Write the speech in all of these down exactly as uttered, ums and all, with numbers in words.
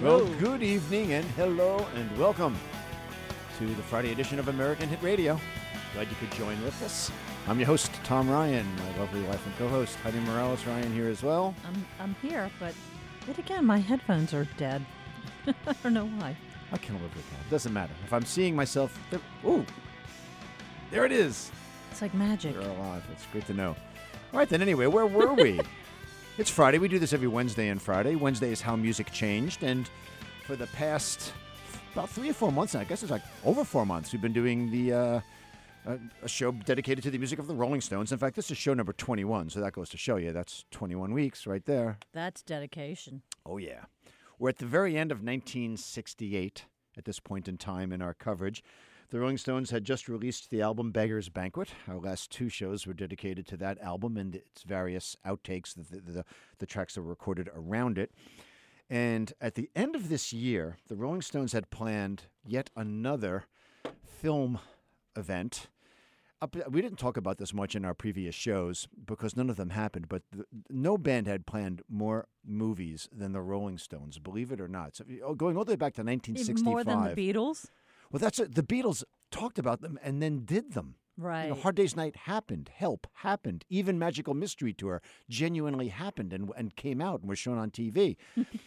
Well, Hello. good evening and hello and welcome to the Friday edition of American Hit Radio. Glad you could join with us. I'm your host, Tom Ryan, my lovely wife and co-host, Heidi Morales Ryan here as well. I'm I'm here, but yet again, my headphones are dead. I don't know why. I can live with that. Doesn't matter. If I'm seeing myself, ooh, there it is. It's like magic. You're alive. It's great to know. All right, then anyway, where were we? It's Friday. We do this every Wednesday and Friday. Wednesday is How Music Changed, and for the past about three or four months, I guess it's like over four months, we've been doing the uh, a, a show dedicated to the music of the Rolling Stones. In fact, this is show number twenty-one, so that goes to show you that's twenty-one weeks right there. That's dedication. Oh, yeah. We're at the very end of nineteen sixty-eight at this point in time in our coverage. The Rolling Stones had just released the album Beggar's Banquet. Our last two shows were dedicated to that album and its various outtakes, the, the, the, the tracks that were recorded around it. And at the end of this year, the Rolling Stones had planned yet another film event. Up, we didn't talk about this much in our previous shows because none of them happened, but the, no band had planned more movies than the Rolling Stones, believe it or not. So going all the way back to nineteen sixty-five. Even more than the Beatles? Well, that's it. The Beatles talked about them and then did them. Right. You know, Hard Day's Night happened. Help happened. Even Magical Mystery Tour genuinely happened and, and came out and was shown on T V.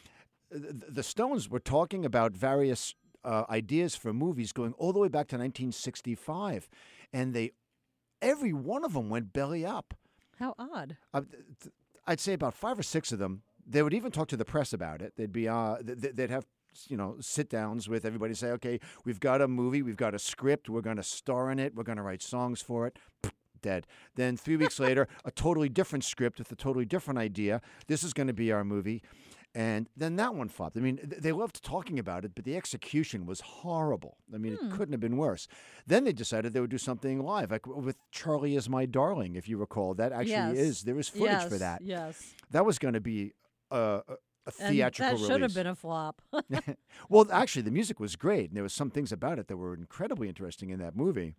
the, the Stones were talking about various uh, ideas for movies going all the way back to nineteen sixty-five. And they, every one of them went belly up. How odd. Uh, th- I'd say about five or six of them, they would even talk to the press about it. They'd be, uh, th- they'd have you know, sit-downs with everybody, say, okay, we've got a movie, we've got a script, we're going to star in it, we're going to write songs for it. Pfft, dead. Then three weeks later, a totally different script with a totally different idea. This is going to be our movie. And then that one flopped. I mean, th- they loved talking about it, but the execution was horrible. I mean, Hmm. it couldn't have been worse. Then they decided they would do something live, like with Charlie Is My Darling, if you recall. That actually Yes. is. There is footage yes, for that. Yes. That was going to be uh, a a And theatrical that should have release. been a flop. Well, actually, the music was great, and there was some things about it that were incredibly interesting in that movie.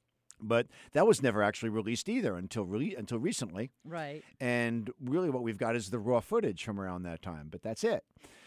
But that was never actually released either until re- until recently. Right. And really what we've got is the raw footage from around that time, but that's it.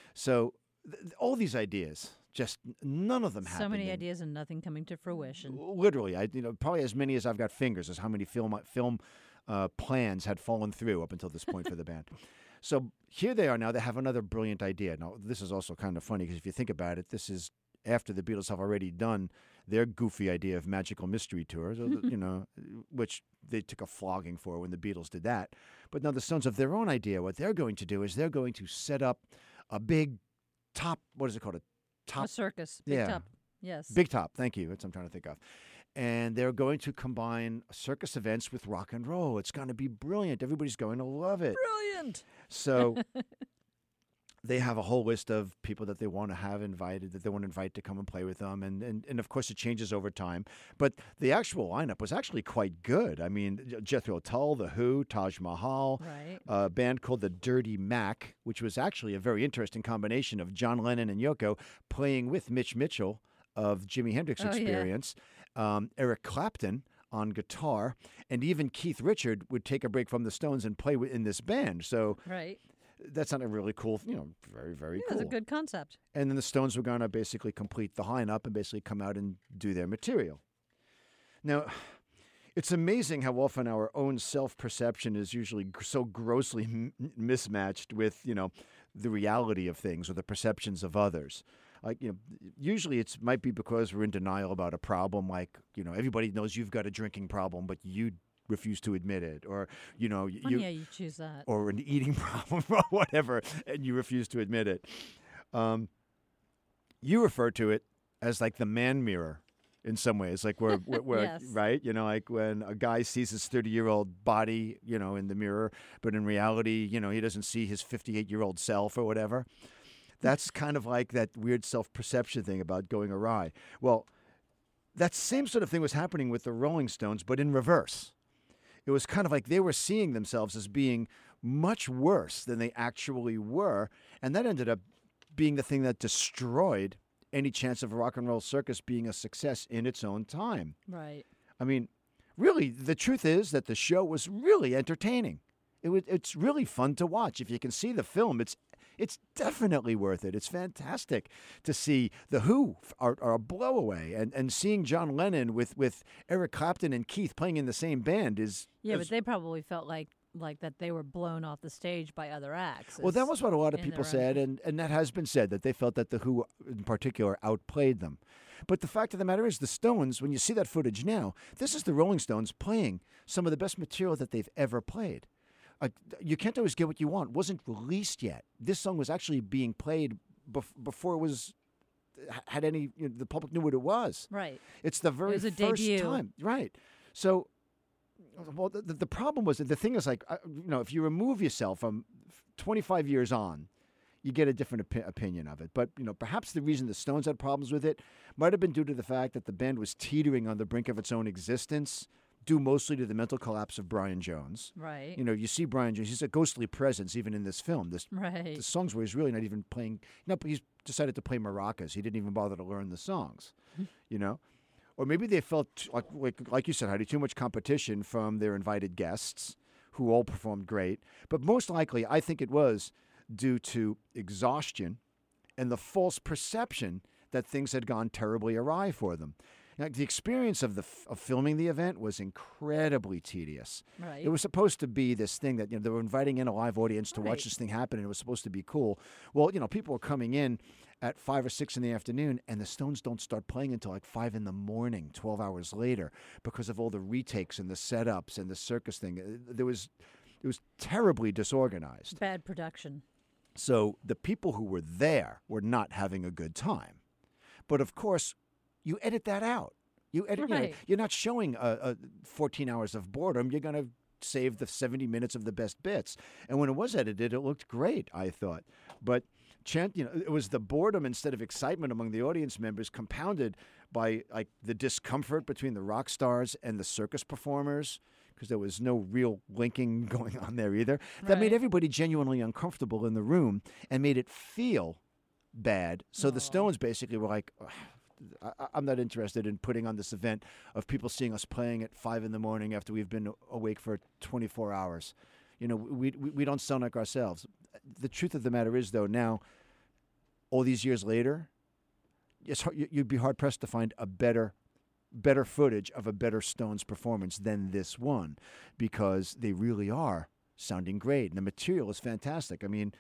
So th- all these ideas, just none of them happened. So many And ideas and nothing coming to fruition. Literally, I you know probably as many as I've got fingers is how many film film uh, plans had fallen through up until this point for the band. So here they are now. They have another brilliant idea. Now, this is also kind of funny because if you think about it, this is after the Beatles have already done their goofy idea of Magical Mystery Tour, so, you know, which they took a flogging for when the Beatles did that. But now the Stones have their own idea. What they're going to do is they're going to set up a big top, what is it called? A top. A circus. Big yeah. top. Yes. Big top. Thank you. That's what I'm trying to think of. And they're going to combine circus events with rock and roll. It's going to be brilliant. Everybody's going to love it. Brilliant. So they have a whole list of people that they want to have invited, that they want to invite to come and play with them. And, and, and of course, it changes over time. But the actual lineup was actually quite good. I mean, Jethro Tull, The Who, Taj Mahal, Right. a band called the Dirty Mac, which was actually a very interesting combination of John Lennon and Yoko playing with Mitch Mitchell of Jimi Hendrix Oh, yeah. Experience, um, Eric Clapton on guitar, and even Keith Richard would take a break from the Stones and play wi- in this band. So Right. that's not a really cool, you know, very, very Yeah, cool. That's a good concept. And then the Stones were going to basically complete the lineup and basically come out and do their material. Now, it's amazing how often our own self-perception is usually gr- so grossly m- mismatched with, you know, the reality of things or the perceptions of others. Like, you know, usually it might be because we're in denial about a problem. Like, you know, everybody knows you've got a drinking problem, but you refuse to admit it. Or, you know, y- Funny you how you choose that. or an eating problem or whatever, and you refuse to admit it. Um, you refer to it as like the man mirror in some ways, like where, where, where Yes. right? You know, like when a guy sees his thirty-year-old body, you know, in the mirror, but in reality, you know, he doesn't see his fifty-eight-year-old self or whatever. That's kind of like that weird self-perception thing about going awry. Well, that same sort of thing was happening with the Rolling Stones, but in reverse. It was kind of like they were seeing themselves as being much worse than they actually were, and that ended up being the thing that destroyed any chance of Rock and Roll Circus being a success in its own time. Right. I mean, really, the truth is that the show was really entertaining. It was, it's really fun to watch. If you can see the film, it's It's definitely worth it. It's fantastic to see The Who are, are a blow away, and, and seeing John Lennon with, with Eric Clapton and Keith playing in the same band is Yeah, is, but they probably felt like like that they were blown off the stage by other acts. well, that was what a lot of in people their said, own- and, and that has been said, that they felt that The Who in particular outplayed them. But the fact of the matter is, the Stones, when you see that footage now, this is the Rolling Stones playing some of the best material that they've ever played. Uh, you Can't Always Get What You Want wasn't released yet. This song was actually being played bef- before it was had any, you know, the public knew what it was. Right. It's the very was a first debut. time, right? So, well, the, the problem was that the thing is, like, uh, you know, if you remove yourself from twenty-five years on, you get a different opi- opinion of it. But, you know, perhaps the reason the Stones had problems with it might have been due to the fact that the band was teetering on the brink of its own existence, due mostly to the mental collapse of Brian Jones. Right. You know, you see Brian Jones; he's a ghostly presence even in this film. This right. the songs where he's really not even playing. No, but he's decided to play maracas. He didn't even bother to learn the songs. You know, or maybe they felt like, like like you said, Heidi, too much competition from their invited guests, who all performed great. But most likely, I think it was due to exhaustion and the false perception that things had gone terribly awry for them. Now, the experience of the f- of filming the event was incredibly tedious. Right. It was supposed to be this thing that, you know, they were inviting in a live audience to Right. watch this thing happen, and it was supposed to be cool. Well, you know, people were coming in at five or six in the afternoon, and the Stones don't start playing until like five in the morning, twelve hours later, because of all the retakes and the setups and the circus thing. Uh, There was, it was terribly disorganized. Bad production. So the people who were there were not having a good time. But of course, you edit that out. You edit. You know, Right. you're not showing uh, uh, fourteen hours of boredom. You're going to save the seventy minutes of the best bits. And when it was edited, it looked great, I thought. But chant, you know, it was the boredom instead of excitement among the audience members, compounded by like the discomfort between the rock stars and the circus performers, because there was no real linking going on there either. That made Right. everybody genuinely uncomfortable in the room and made it feel bad. So the Aw. Stones basically were like, "Ugh, I, I'm not interested in putting on this event of people seeing us playing at five in the morning after we've been awake for twenty-four hours. You know, we, we we don't sound like ourselves. The truth of the matter is, though, now, all these years later, it's hard, you- you'd be hard pressed to find a better better footage of a better Stones performance than this one, because they really are sounding great and the material is fantastic. I mean,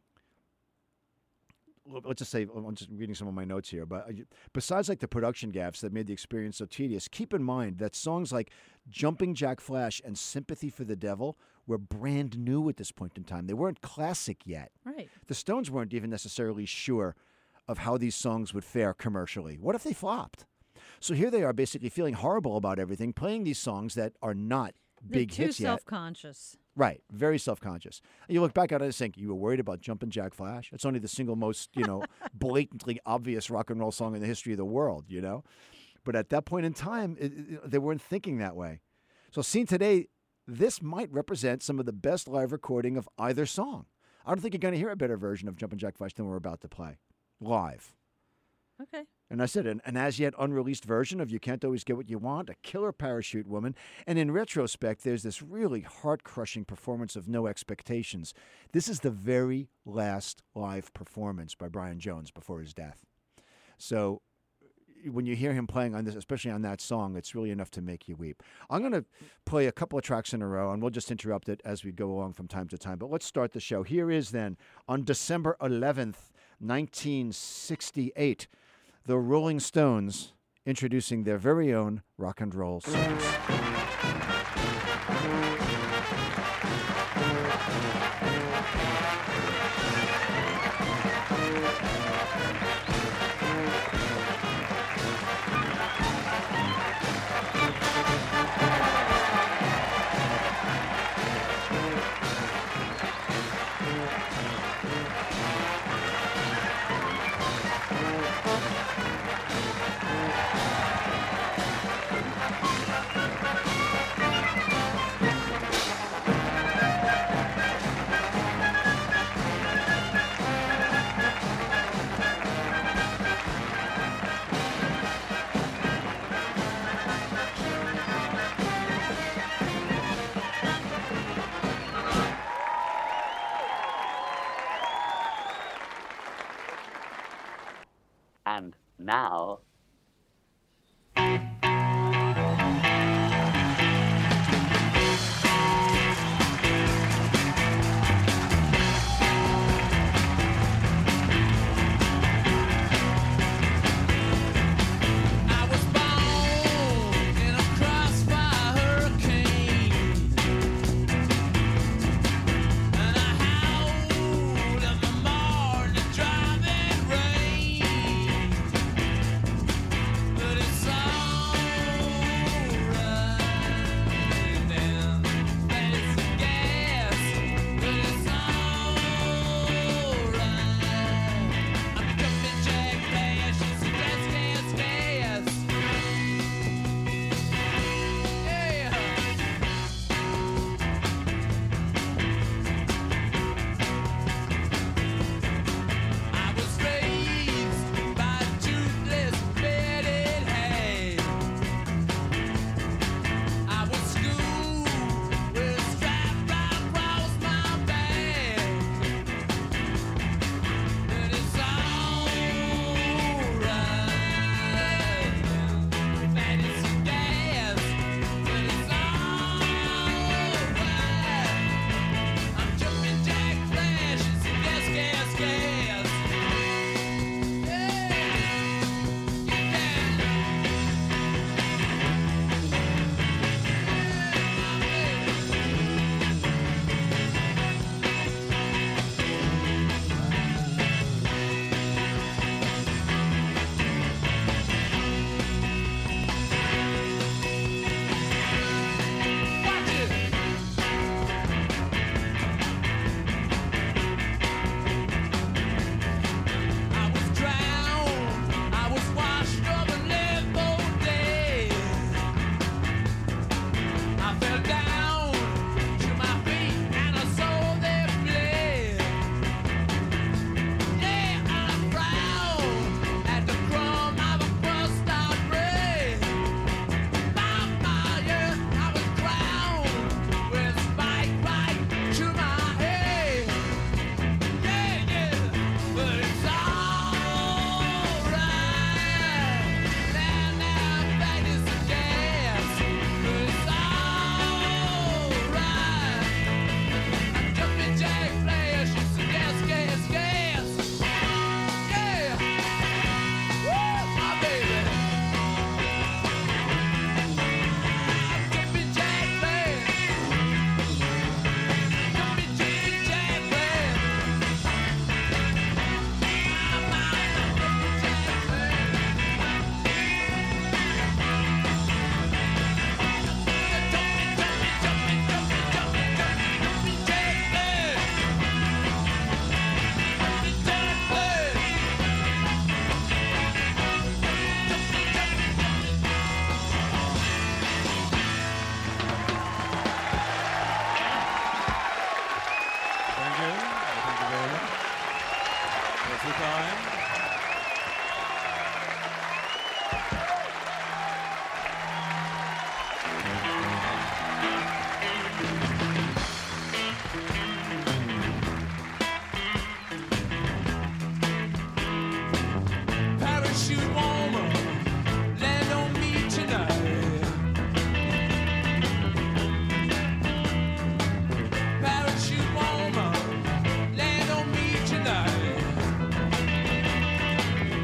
l- let's just say, I'm just reading some of my notes here, but uh, besides like the production gaffes that made the experience so tedious, keep in mind that songs like Jumping Jack Flash and Sympathy for the Devil were brand new at this point in time. They weren't classic yet. Right. The Stones weren't even necessarily sure of how these songs would fare commercially. What if they flopped? So here they are basically feeling horrible about everything, playing these songs that are not They're big too hits yet. self-conscious. Right, very self-conscious. And you look back at it and think, you were worried about Jumpin' Jack Flash? It's only the single most, you know, blatantly obvious rock and roll song in the history of the world, you know? But at that point in time, it, it, they weren't thinking that way. So seen today, this might represent some of the best live recording of either song. I don't think you're going to hear a better version of Jumpin' Jack Flash than we're about to play live. Okay. And I said, an, an as yet unreleased version of You Can't Always Get What You Want, a killer Parachute Woman. And in retrospect, there's this really heart-crushing performance of No Expectations. This is the very last live performance by Brian Jones before his death. So when you hear him playing on this, especially on that song, it's really enough to make you weep. I'm going to play a couple of tracks in a row, and we'll just interrupt it as we go along from time to time. But let's start the show. Here is then, on December eleventh, nineteen sixty-eight, the Rolling Stones introducing their very own rock and roll songs. now.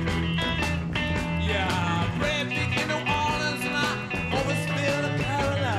Yeah, brave big in New Orleans and I always feel the Carolina.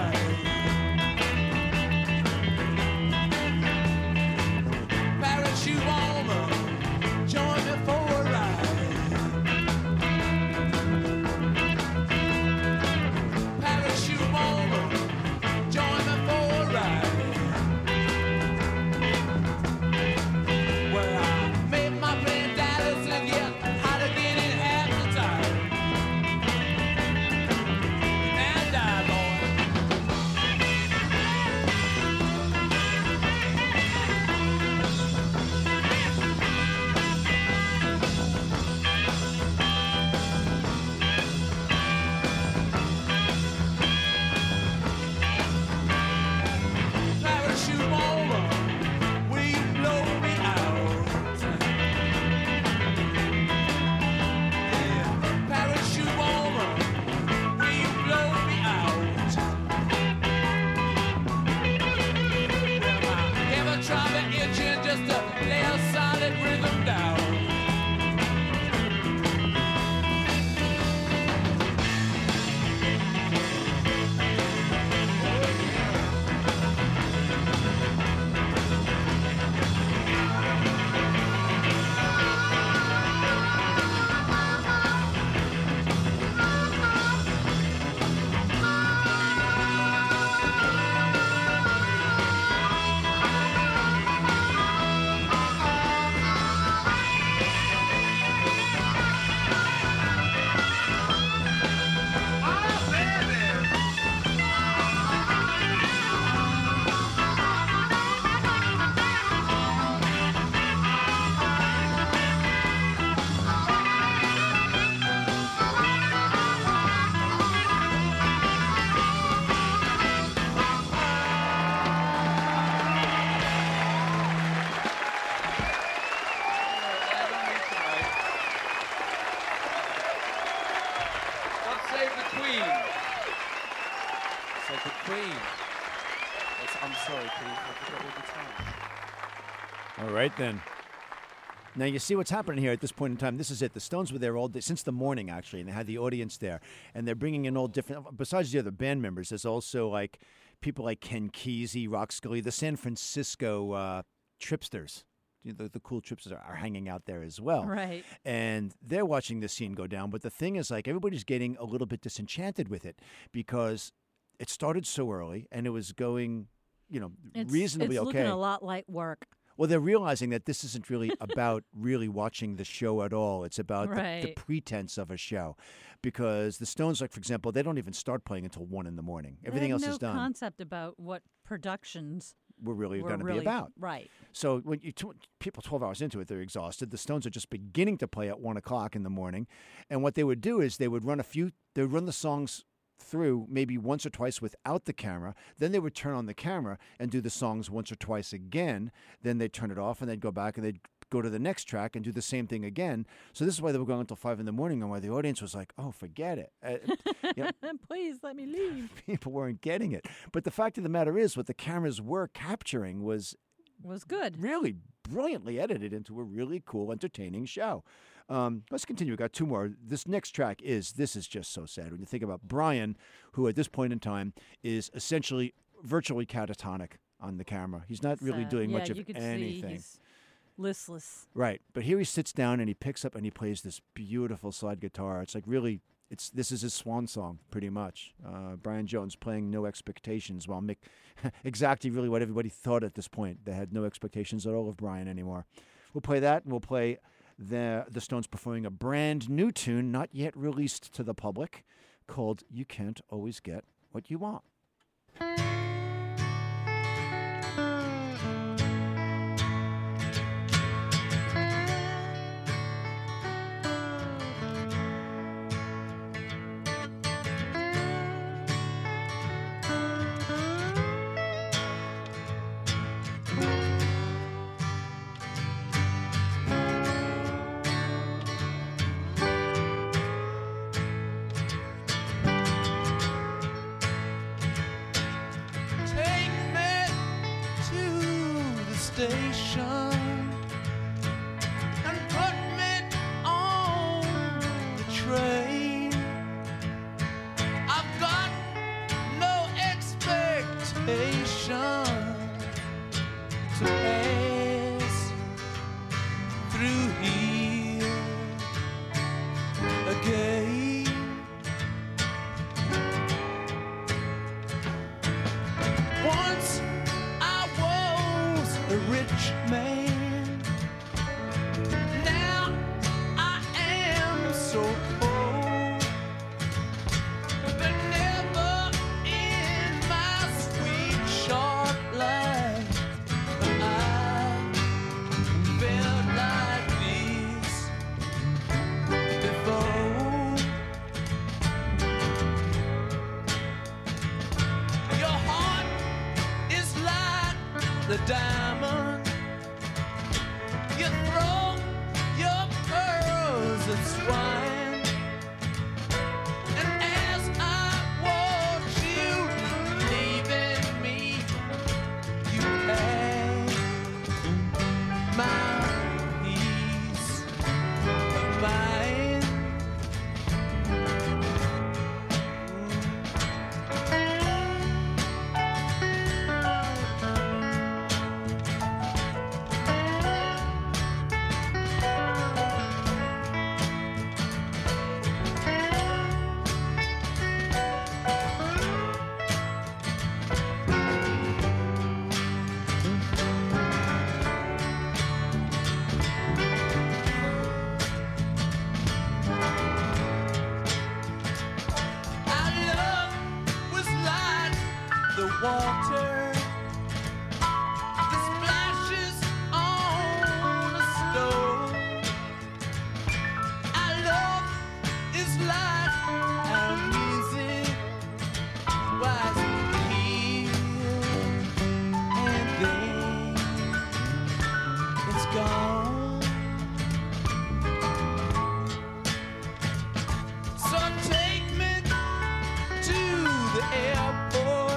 It's like the Queen. It's, I'm sorry, Pete. I forgot all the time. All right, then. Now, you see what's happening here at this point in time. This is it. The Stones were there all day, since the morning, actually, and they had the audience there. And they're bringing in all different, besides the other band members, there's also, like, people like Ken Kesey, Rock Scully, the San Francisco uh, Tripsters. The, the cool Tripsters are, are hanging out there as well. Right. And they're watching this scene go down. But the thing is, like, everybody's getting a little bit disenchanted with it because it started so early and it was going, you know, It's, reasonably it's okay. looking a lot like work. Well, they're realizing that this isn't really about really watching the show at all. It's about Right. the, the pretense of a show. Because the Stones, like, for example, they don't even start playing until one in the morning. Everything They else had no is done. concept about what productions We're really were going to really be about. Right. So when you tw- people twelve hours into it, they're exhausted. The Stones are just beginning to play at one o'clock in the morning. And what they would do is they would run a few, they would run the songs through maybe once or twice without the camera. Then they would turn on the camera and do the songs once or twice again. Then they'd turn it off and they'd go back and they'd go to the next track and do the same thing again. So this is why they were going until five in the morning and why the audience was like, oh, forget it. Uh, you know, Please let me leave. people weren't getting it. But the fact of the matter is what the cameras were capturing was Was good. really brilliantly edited into a really cool, entertaining show. Um, let's continue. We've got two more. This next track is, this is just so sad. When you think about Brian, who at this point in time is essentially virtually catatonic on the camera. He's not really Sad. doing yeah, much of you could anything. See he's listless. Right. But here he sits down and he picks up and he plays this beautiful slide guitar. It's like really, it's this is his swan song, pretty much. Uh, Brian Jones playing No Expectations while Mick, exactly really what everybody thought at this point. They had no expectations at all of Brian anymore. We'll play that and we'll play the, the Stones performing a brand new tune, not yet released to the public, called You Can't Always Get What You Want. Station and put me on the train. I've got no expectation to pass through here again. Once a rich man, now I am so poor, but never in my sweet short life I felt like this before. Your heart is like the diamond. You throw your pearls at swine, and as I watch you leaving me, you had my peace of mind. Water that splashes on a stone. Our love is like our music, was here and then it's gone. So take me to the airport.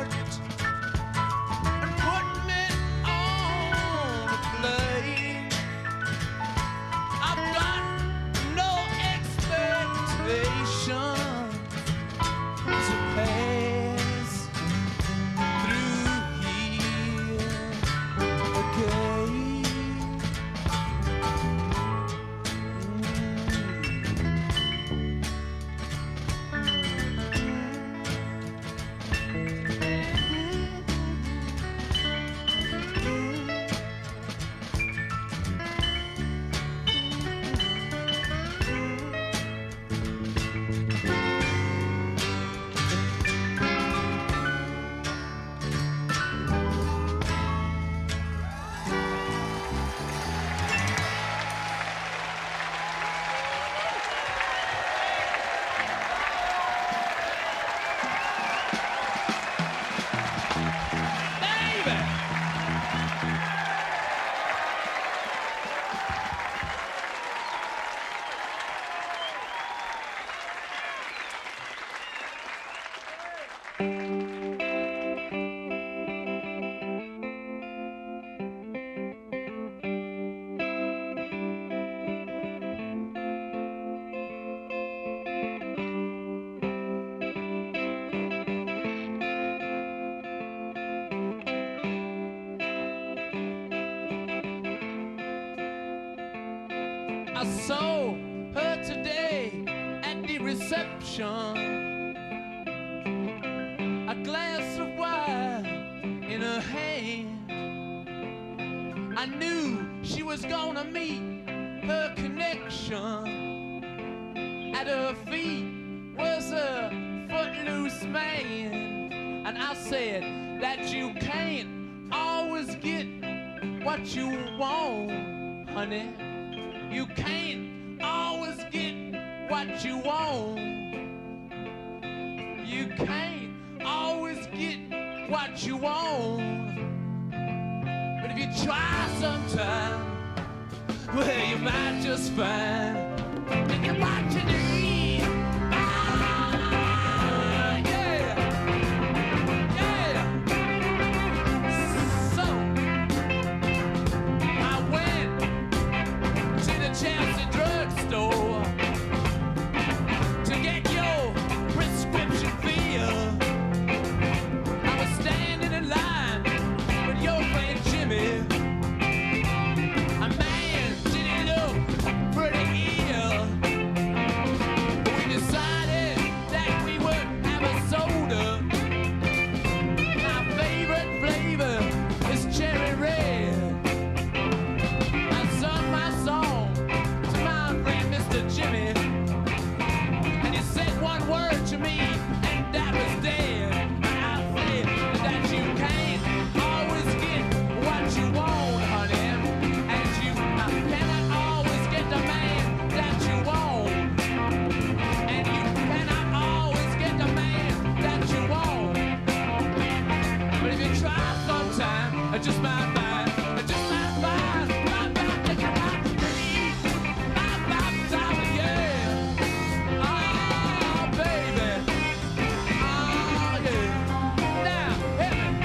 I saw her today at the reception. A glass of wine in her hand. I knew she was gonna meet her connection. At her feet was a footloose man. And I said that you can't always get what you want, honey. You can't always get what you want. You can't always get what you want. But if you try sometime, well, you might just find that you're what you need. Ah, yeah. Yeah. So, I went to the Chelsea drugstore to get your prescription filled. I was standing in line with your friend Jimmy. A man didn't look pretty ill. We decided that we would have a soda. My favorite flavor is cherry red. I sung my song to my friend Mister Jimmy, and he said one word to me, and that was dead. I said that you can't always get what you want, honey, and you cannot always get the man that you want, and you cannot always get the man that you want. But if you try sometime, I just might find, I just might find, might find that you're what you need. Might find time, yeah. Oh, baby. Oh, yeah. Now, hit me.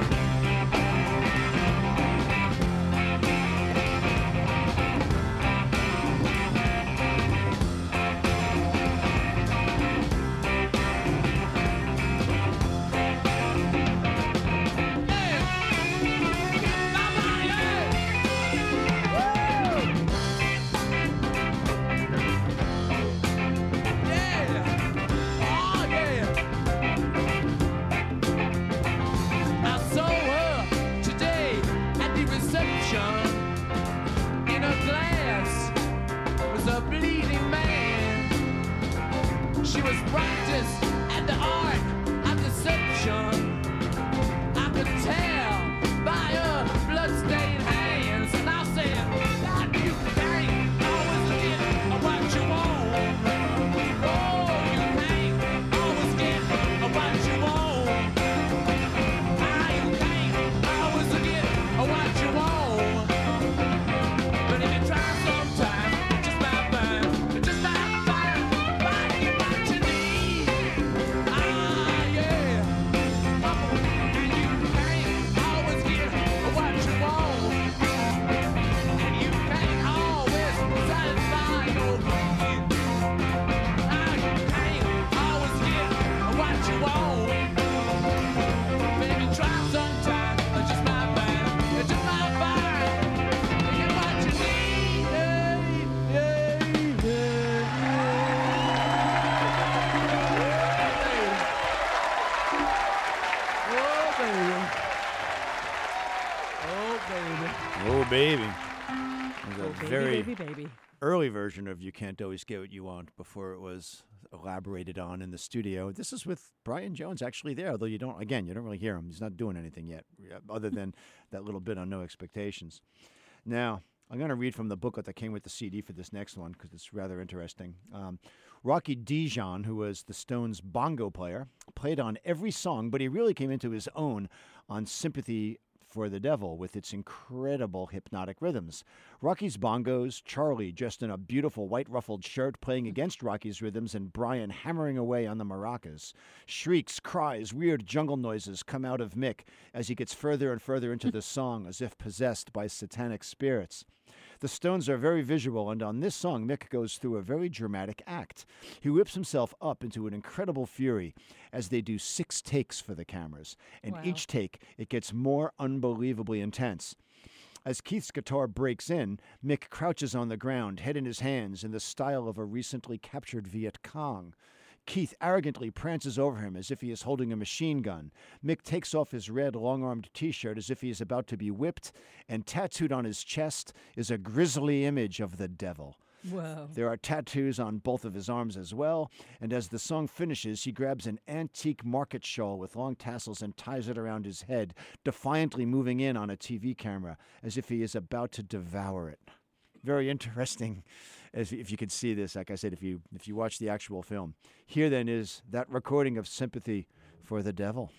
She was practiced at the art of deception. I could tell by her bloodstained hands, and I said that you can't always get what you want. Oh, you can't always get what you want. Ah, you can't always get what you want. But if you try sometime, just might find, just might find, find what you need. Ah, yeah. And you can't always get what you want. And you can't always satisfy your need. Ah, you can't always get what you want. But if you try sometime, just might find, just might find, get what you need. Yeah, yeah, yeah. Oh, baby. Oh, baby. Oh, baby. It was a Oh, baby, very baby, baby. early version of You Can't Always Get What You Want before it was elaborated on in the studio. This is with Brian Jones actually there, although you don't, again, you don't really hear him. He's not doing anything yet, uh, other than that little bit on No Expectations. Now, I'm going to read from the booklet that came with the C D for this next one because it's rather interesting. Um, Rocky Dijon, who was the Stones' bongo player, played on every song, but he really came into his own on Sympathy for the Devil with its incredible hypnotic rhythms. Rocky's bongos, Charlie dressed in a beautiful white ruffled shirt playing against Rocky's rhythms, and Brian hammering away on the maracas. Shrieks, cries, weird jungle noises come out of Mick as he gets further and further into the song as if possessed by satanic spirits. The Stones are very visual, and on this song, Mick goes through a very dramatic act. He whips himself up into an incredible fury as they do six takes for the cameras, and Wow. each take, it gets more unbelievably intense. As Keith's guitar breaks in, Mick crouches on the ground, head in his hands, in the style of a recently captured Viet Cong. Keith arrogantly prances over him as if he is holding a machine gun. Mick takes off his red long-armed T-shirt as if he is about to be whipped, and tattooed on his chest is a grisly image of the devil. Whoa. There are tattoos on both of his arms as well, and as the song finishes, he grabs an antique market shawl with long tassels and ties it around his head, defiantly moving in on a T V camera as if he is about to devour it. Very interesting, as if you could see this, like I said, if you if you watch the actual film. Here then is that recording of Sympathy for the Devil.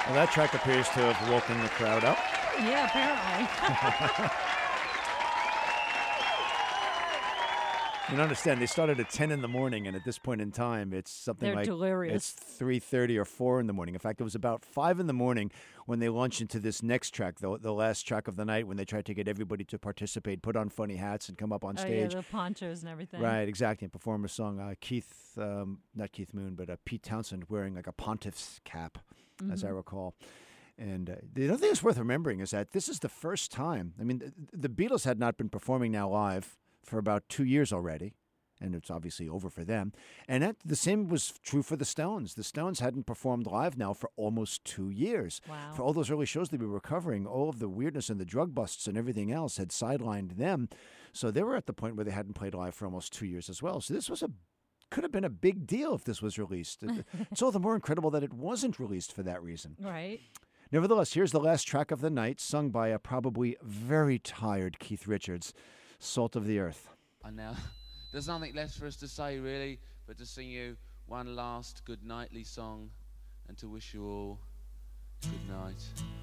Well, that track appears to have woken the crowd up. Yeah, apparently. You don't understand. They started at ten in the morning, and at this point in time, it's something They're like delirious. it's three thirty or four in the morning. In fact, it was about five in the morning when they launched into this next track, the, the last track of the night, when they tried to get everybody to participate, put on funny hats, and come up on Oh, stage. yeah, the ponchos and everything. Right, exactly, and perform a song. Uh, Keith, um, not Keith Moon, but uh, Pete Townsend wearing like a pontiff's cap, Mm-hmm. as I recall. And uh, the other thing that's worth remembering is that this is the first time. I mean, the, the Beatles had not been performing now live for about two years already, and it's obviously over for them. And that, the same was true for the Stones. The Stones hadn't performed live now for almost two years. Wow. For all those early shows they were covering, all of the weirdness and the drug busts and everything else had sidelined them. So they were at the point where they hadn't played live for almost two years as well. So this was a could have been a big deal if this was released. It's all the more incredible that it wasn't released for that reason. Right. Nevertheless, here's the last track of the night, sung by a probably very tired Keith Richards, Salt of the Earth. And now, there's nothing left for us to say, really, but to sing you one last good nightly song and to wish you all good night.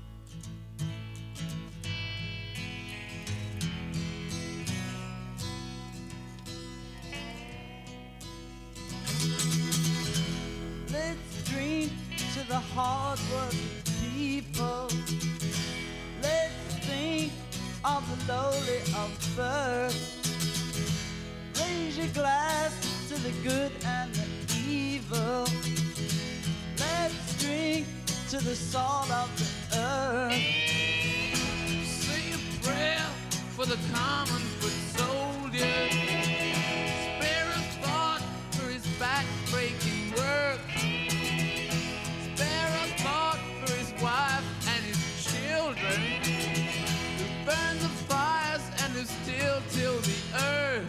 Let's drink to the hard-working people. Let's think of the lowly of birth. Raise your glass to the good and the evil. Let's drink to the salt of the earth. Say a prayer for the common foot soldier. Spare a thought for his back-breaking work. Spare a thought for his wife and his children, who burn the fires and who still till the earth.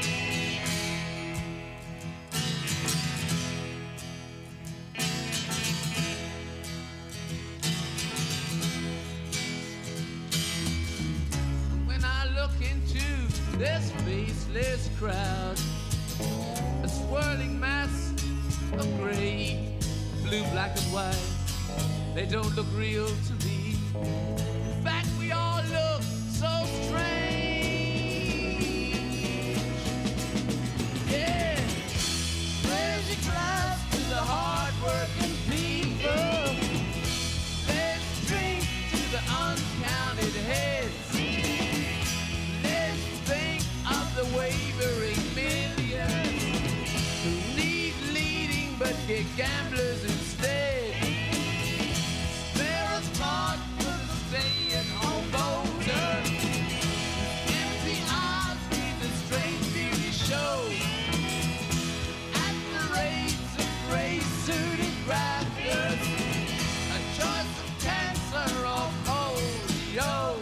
When I look into this faceless crowd, a swirling mass of gray, blue, black and white, they don't look real to me. In fact, we all look so strange. Yeah. Raise your glass to the hard-working people. Let's drink to the uncounted heads. Let's think of the wavering millions who need leading but get gamblers instead. Spare a thought for the stay-at-home voter. Empty eyes read the strange beauty show. At the rates of gray-suited grafters, a choice of cancer or polio.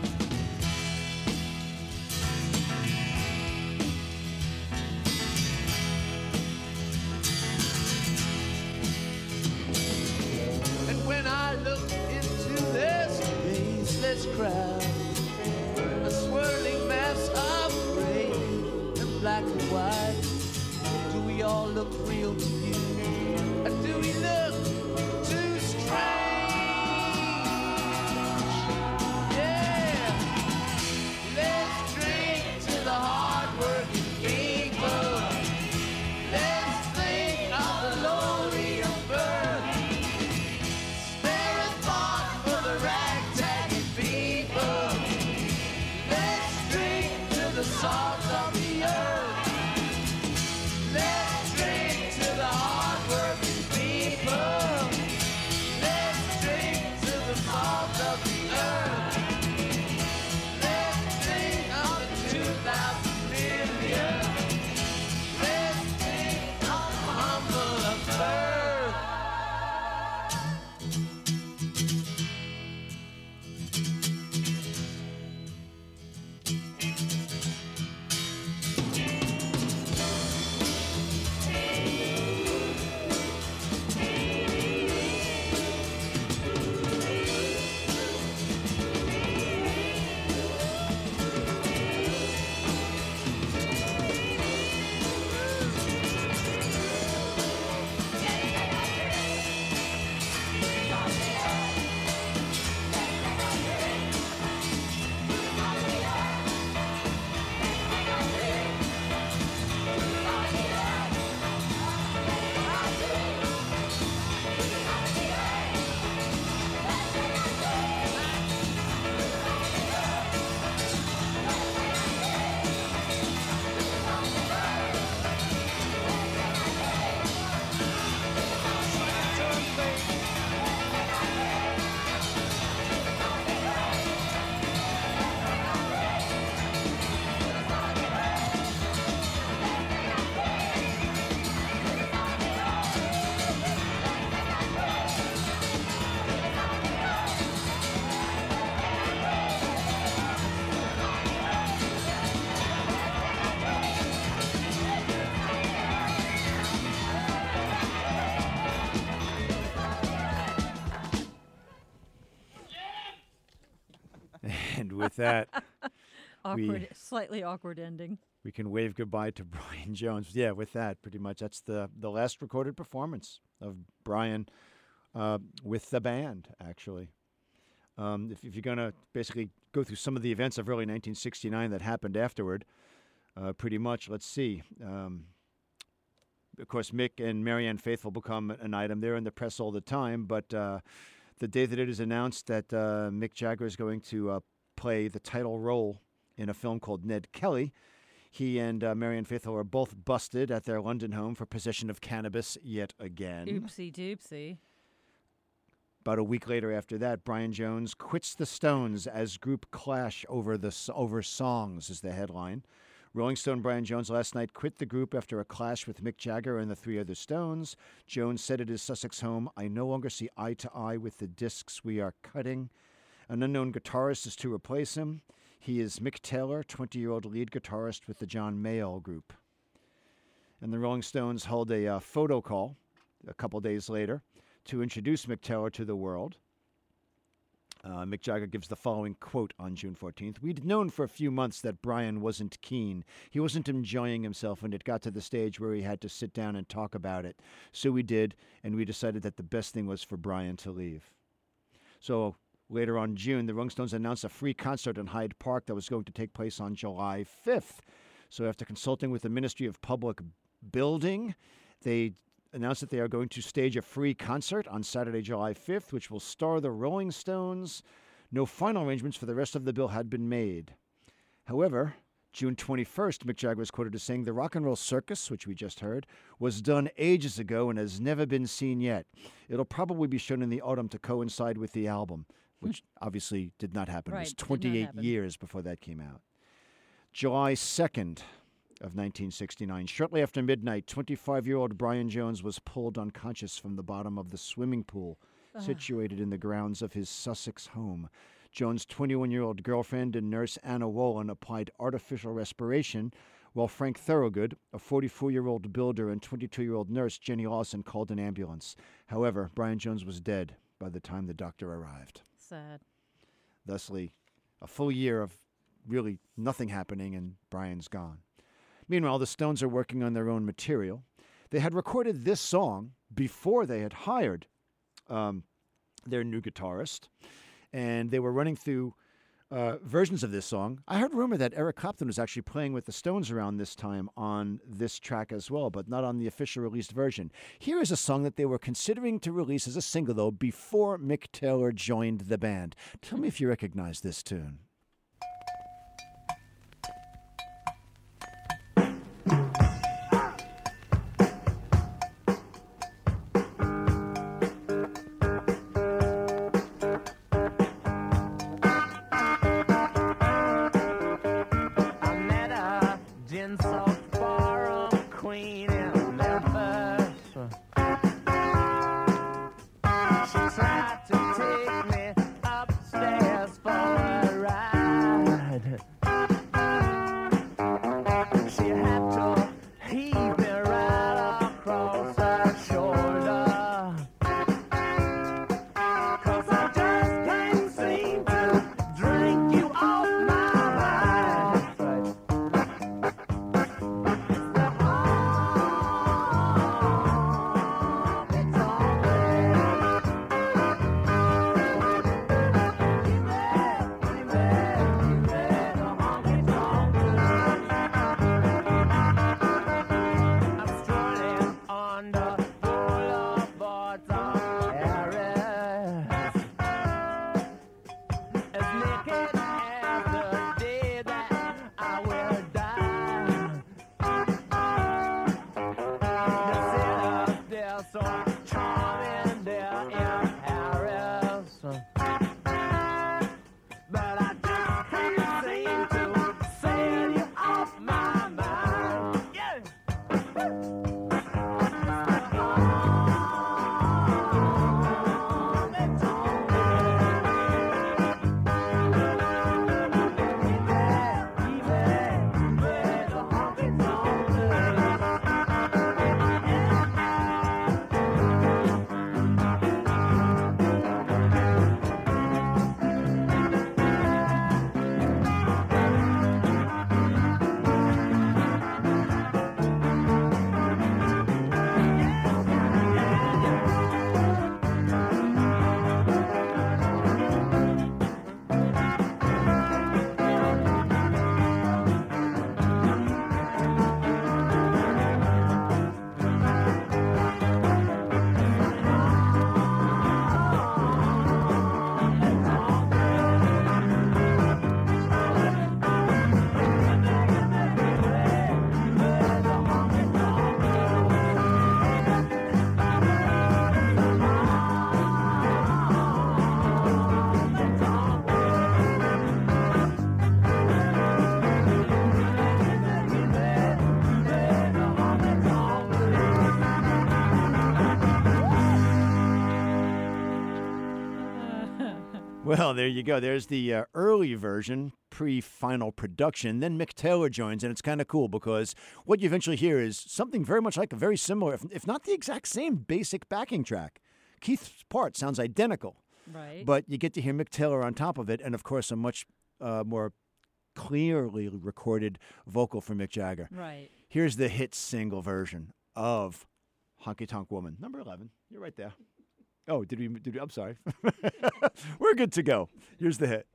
And when I look into this faceless crowd, a swirling mass of gray and black and white, do we all look real to you? Or do we look too strange? Yeah. Let's drink to the hard-working people. Let's think of the lowly of birth. Spare a thought for the ragtag people. Let's drink to the salt of the earth. Let's drink to the hard-working people. with that, Awkward, slightly awkward ending. we can wave goodbye to Brian Jones. Yeah, with that, pretty much. That's the, the last recorded performance of Brian uh, with the band, actually. Um, if, if you're going to basically go through some of the events of early nineteen sixty-nine that happened afterward, uh, pretty much, let's see. Um, of course, Mick and Marianne Faithfull become an item. They're in the press all the time, but uh, the day that it is announced that uh, Mick Jagger is going to uh, play the title role in a film called Ned Kelly, he and uh, Marianne Faithfull are both busted at their London home for possession of cannabis yet again. Oopsie doopsie. About a week later after that, Brian Jones quits the Stones as group clash over the over songs is the headline. Rolling Stone Brian Jones last night quit the group after a clash with Mick Jagger and the three other Stones. Jones said at his Sussex home, "I no longer see eye to eye with the discs we are cutting." An unknown guitarist is to replace him. He is Mick Taylor, twenty-year-old lead guitarist with the John Mayall Group. And the Rolling Stones held a uh, photo call a couple days later to introduce Mick Taylor to the world. Uh, Mick Jagger gives the following quote on June fourteenth. "We'd known for a few months that Brian wasn't keen. He wasn't enjoying himself, and it got to the stage where he had to sit down and talk about it. So we did, and we decided that the best thing was for Brian to leave." So later on June, the Rolling Stones announced a free concert in Hyde Park that was going to take place on July fifth. So after consulting with the Ministry of Public Building, they announced that they are going to stage a free concert on Saturday, July fifth, which will star the Rolling Stones. No final arrangements for the rest of the bill had been made. However, June twenty-first, Mick Jagger was quoted as saying, "The Rock and Roll Circus," which we just heard, "was done ages ago and has never been seen yet. It'll probably be shown in the autumn to coincide with the album," which obviously did not happen. Right, it was did not twenty-eight happen. years before that came out. July second of nineteen sixty-nine. Shortly after midnight, twenty-five-year-old Brian Jones was pulled unconscious from the bottom of the swimming pool situated in the grounds of his Sussex home. Jones' twenty-one-year-old girlfriend and nurse Anna Wolin applied artificial respiration, while Frank Thorogood, a forty-four-year-old builder, and twenty-two-year-old nurse Jenny Lawson called an ambulance. However, Brian Jones was dead by the time the doctor arrived. Sad. Thusly, a full year of really nothing happening, and Brian's gone. Meanwhile, the Stones are working on their own material. They had recorded this song before they had hired um, their new guitarist, and they were running through uh, versions of this song. I heard rumor that Eric Clapton was actually playing with the Stones around this time on this track as well, but not on the official released version. Here is a song that they were considering to release as a single, though, before Mick Taylor joined the band. Tell me if you recognize this tune. Tried to take me upstairs for a ride. Well, there you go. There's the uh, early version, pre-final production. Then Mick Taylor joins, and it's kind of cool because what you eventually hear is something very much like a very similar, if, if not the exact same basic backing track. Keith's part sounds identical, Right. but you get to hear Mick Taylor on top of it, and of course a much uh, more clearly recorded vocal from Mick Jagger. Right. Here's the hit single version of Honky Tonk Woman, number eleven. You're right there. Oh, did we? Did we I'm sorry. We're good to go. Here's the hit.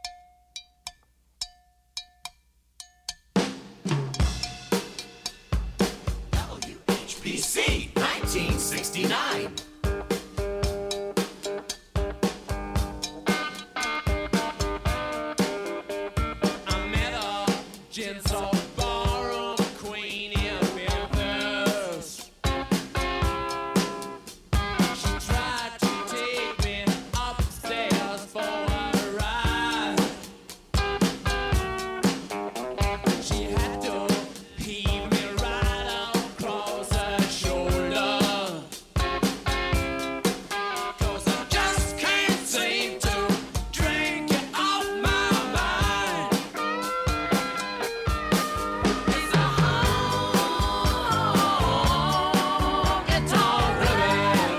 W H P C nineteen sixty-nine. I met a gents all ballroom queen in Memphis. She tried to take me upstairs for a ride. She had to heave me right across her shoulder. 'Cause I just can't seem to drink you off my mind. It's a honky-tonk woman.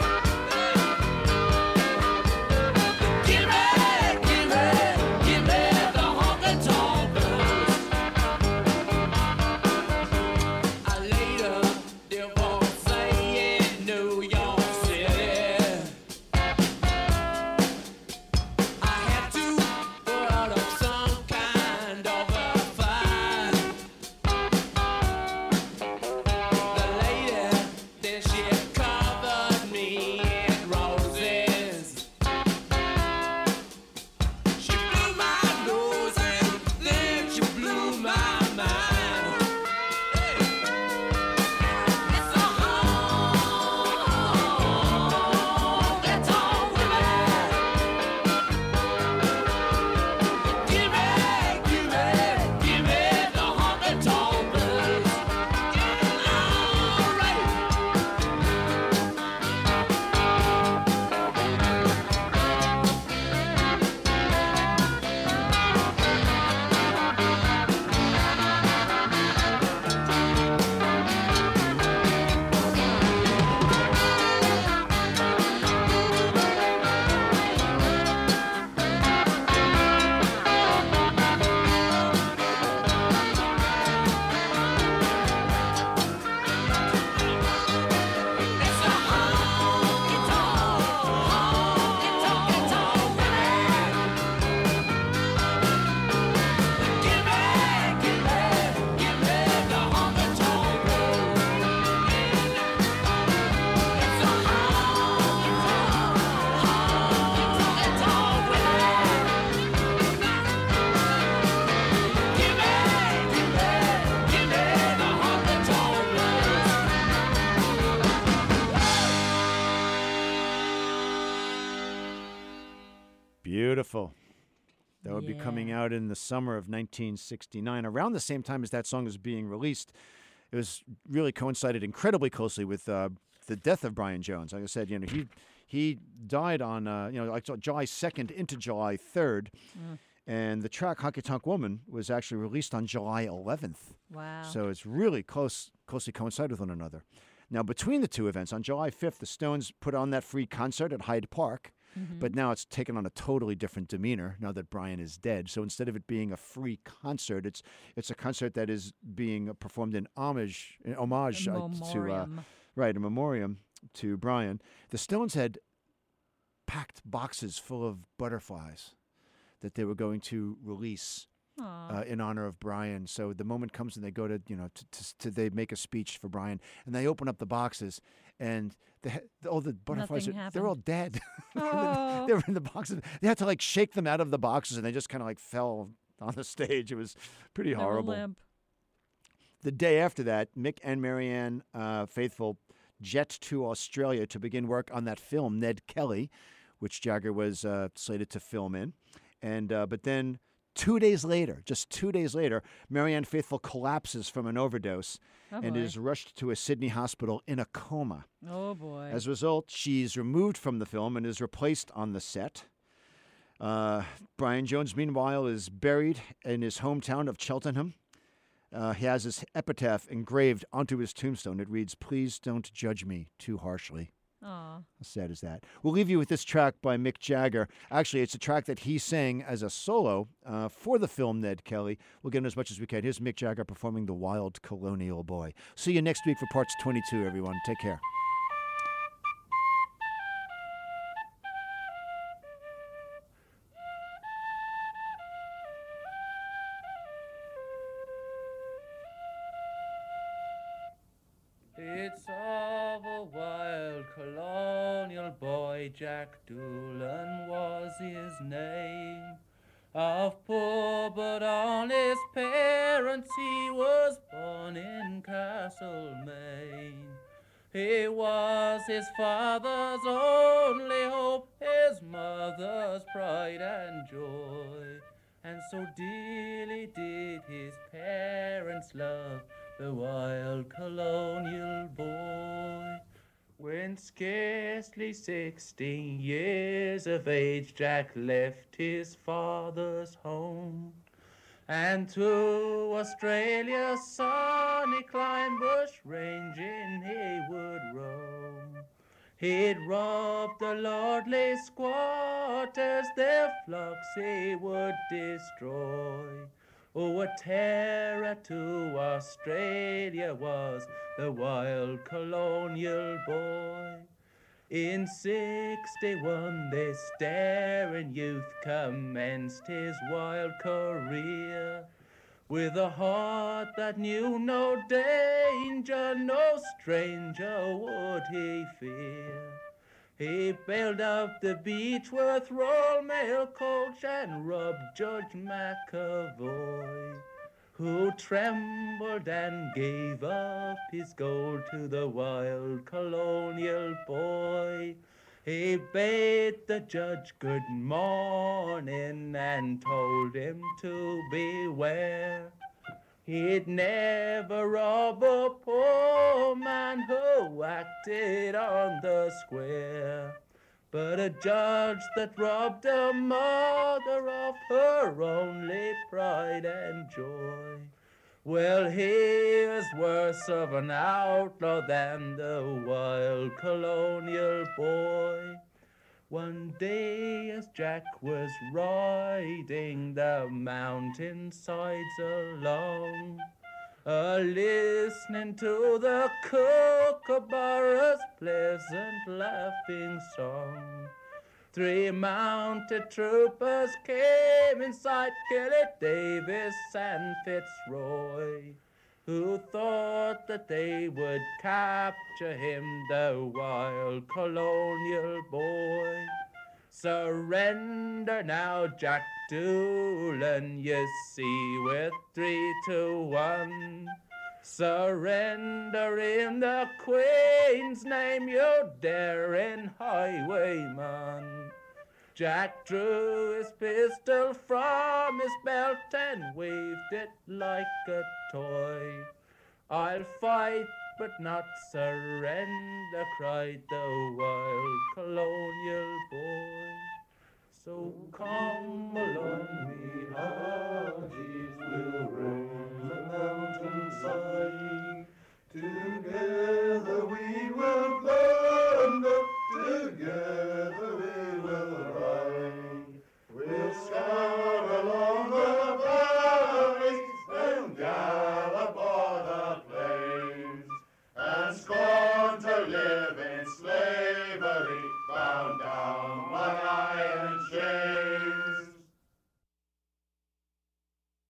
Give me, give me, give me the honky-tonk blues. I later divorced in New York City. I had to put up some kind of a fight. The lady, then she covered me in roses. She blew my nose and then she blew my mind. It's a honky-tonk woman. Give me, give me, give me the honky-tonk blues. All right. It's a honky-tonk, honky-tonk woman. Give me, give me, give me the honky-tonk blues. It's a honky-tonk, honky-tonk woman. Give me, give me, give me the honky-tonk blues. Beautiful. That would be coming Yeah. out in the summer of nineteen sixty-nine, around the same time as that song was being released. It was really coincided incredibly closely with uh, the death of Brian Jones. Like I said, you know, he he died on uh, you know like July second into July third, and the track "Honky Tonk Woman" was actually released on July eleventh. Wow. So it's really close, closely coincide with one another. Now, between the two events, on July fifth, the Stones put on that free concert at Hyde Park, but now it's taken on a totally different demeanor now that Brian is dead. So instead of it being a free concert, it's it's a concert that is being performed in homage, in homage A uh, to uh, memoriam. right, a memoriam to Brian. The Stones had packed boxes full of butterflies that they were going to release Aw. uh, in honor of Brian. So the moment comes and they go to, you know, to, to, to they make a speech for Brian, and they open up the boxes, and the, he- all the butterflies, Nothing are, they're all happened. dead. Oh. They were in the boxes. They had to like shake them out of the boxes, and they just kind of like fell on the stage. It was pretty They were horrible. limp. The day after that, Mick and Marianne uh, Faithfull jet to Australia to begin work on that film, Ned Kelly, which Jagger was uh, slated to film in. And uh, but then two days later, just two days later, Marianne Faithfull collapses from an overdose Oh, and boy. is rushed to a Sydney hospital in a coma. Oh, boy. As a result, she's removed from the film and is replaced on the set Uh, Brian Jones, meanwhile, is buried in his hometown of Cheltenham. Uh, he has his epitaph engraved onto his tombstone. It reads, "Please don't judge me too harshly." Aw. How sad is that? We'll leave you with this track by Mick Jagger. Actually, it's a track that he sang as a solo uh, for the film Ned Kelly. We'll get in as much as we can. Here's Mick Jagger performing The Wild Colonial Boy. See you next week for parts twenty-two, everyone. Take care. It's of a wild colonial boy, Jack Doolan was his name. Of poor but honest parents, he was born in Castlemaine. He was his father's only hope, his mother's pride and joy. And so dearly did his parents love the wild colonial boy. When scarcely sixteen years of age, Jack left his father's home, and to Australia's sunny clime, bush ranging he would roam. He'd rob the lordly squatters, their flocks he would destroy. Oh, a terror to Australia was the wild colonial boy. In sixty-one, this daring youth commenced his wild career. With a heart that knew no danger, no stranger would he fear. He bailed up the Beechworth Royal Mail coach and robbed Judge McAvoy, who trembled and gave up his gold to the wild colonial boy. He bade the judge good morning and told him to beware. He'd never rob a poor man who acted on the square, but a judge that robbed a mother of her only pride and joy. Well, he is worse of an outlaw than the wild colonial boy. One day as Jack was riding the mountainsides along, a listening to the kookaburra's pleasant laughing song, three mounted troopers came in sight, Killy Davis and Fitzroy, who thought that they would capture him, the wild colonial boy. Surrender now, Jack Doolan, you see, with three to one. Surrender in the Queen's name, you daring highwayman. Jack drew his pistol from his belt and waved it like a toy. I'll fight but not surrender, cried the wild colonial boy. So come along, we hearties, we'll roam the mountainside. Together we will plunder, together we will ride. We'll scour along the valleys and gallop o'er the plains, and scorn to live in slavery, bound down by